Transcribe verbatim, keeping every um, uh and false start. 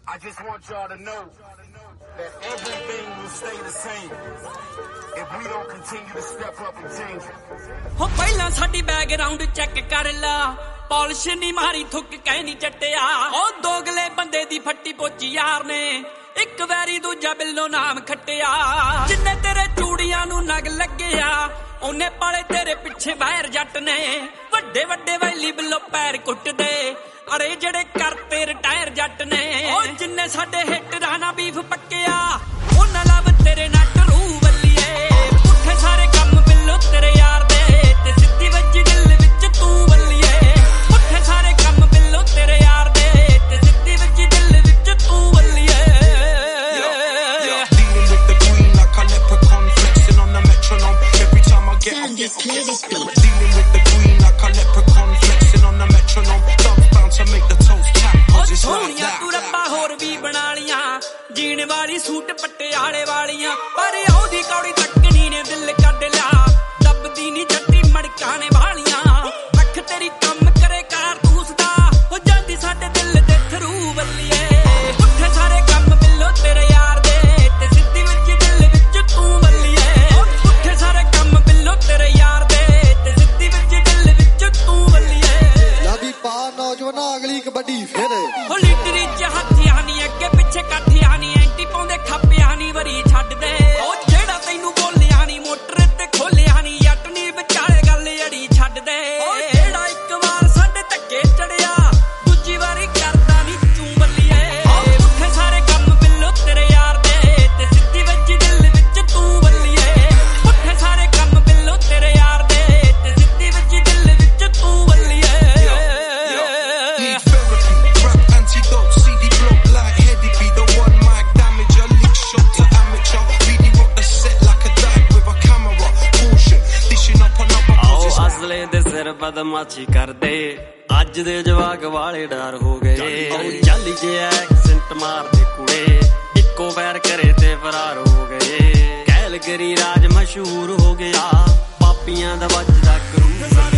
I just want y'all to know that everything will stay the same if we don't continue to step up and change it. हो पहला साडी background check कर ला polish नहीं मारी थुक कह नहीं चट्टिया ओ दोगले बंदे दी फट्टी पोची यार ने एक वैरी दूजा बिल्लो नाम खट्टिया जिन्ने तेरे चूड़ियां नू नग लग्गिया ओने पाले तेरे पिछे बाहर जट ने वड्डे वड्डे वैली बिल्लो पैर कुट दे अरे जड़े करते रिटायर जट ने ओ जिन्ने साडे हिट राना बीफ पक्किया ओना लव तेरे नट रू वल्लीए पुठे सारे कम बिल्लो तेरे यार दे ते सिद्धी वज्जी दिल विच तू वल्लीए पुठे सारे कम बिल्लो तेरे यार दे ते सिद्धी वज्जी दिल विच तू वल्लीए Dealing with the green like a leprechaun flexing on the metronome every time I get up get play this beat. Dealing with the green like a leprechaun flexing on the metronome dub bound to make the toast tap cause it's like that तू रब्बा होर भी बना लिया जीण वाली suit पटियाले वालियां पर ओदी कौड़ी तकनी ने दिल कढ लिया दबदी नी जट्टी मड़काने वालियां अख तेरी कम करे कारतूस दा हो जांदी साडे दिल दे थरू वल्लीए पुठे सारे कम बिल्लो तेरे यार दे ते सिद्धी वज्जी दिल विच तू वल्लीए पुठे सारे कम बिल्लो तेरे यार दे ते सिद्धी वज्जी दिल विच तू वल्लीए लादी पा नौजवाना अगली कबड्डी फिर हो लीटरी च हत्थियां नी अगे पिछे काठियां नी एंटी पाउंदे खप्पियां नी वरी छड्ड दे ओ जेड़ा तैनू बोलिया नी मोटर ते खोलिया नी जट नी विचाले गल अड़ी छड्ड दे ओ जेड़ा इक वार साडे धक्के चढ़िया दूजी वारी करदा नी तू बल्लीए उठे सारे कम बिल्लो तेरे यार दे ते सिद्धी वज्जी दिल विच तू बल्लीए उठे सारे कम बिल्लो तेरे यार दे ते सिद्धी वज्जी दिल विच तू बल्लीए Need therapy, rap antidote, C D block like Heady be the one mic damager, lick shot to amateur, really rock the set like a dag with a camera, caution, dishing up another आओ position. असले दे सिर बदमाशी कर दे अज दे जवाक वाले डर हो गए जाली जे एक्सेंट मार दे कुड़े इको पैर करे ते फरार हो गए कैलगरी राज मशहूर हो गया पापियां दा वजदा करू